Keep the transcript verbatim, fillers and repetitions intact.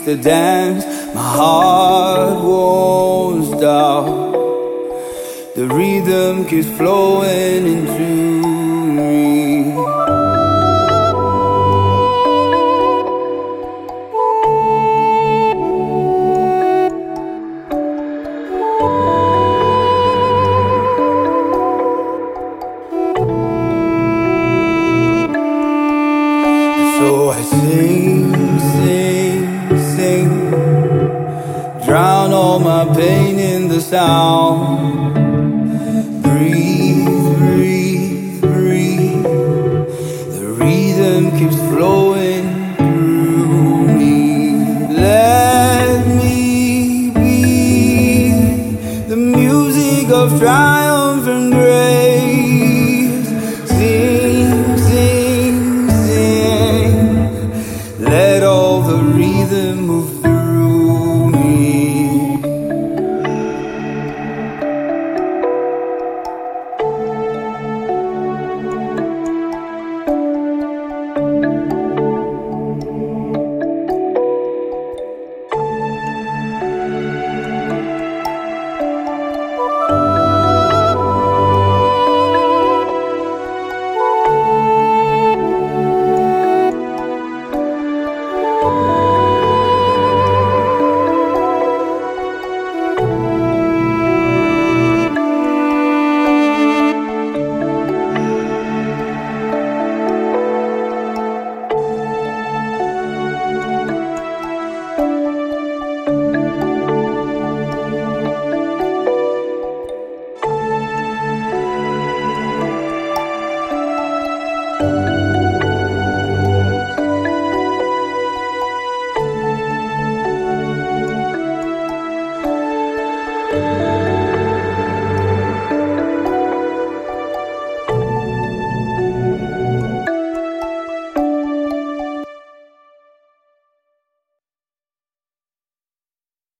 to dance. My heart won't stop. The rhythm keeps flowing into me. So I sing, sing, sing, drown all my pain in the sound. Breathe, breathe, breathe. The rhythm keeps flowing through me. Let me be the music of triumph.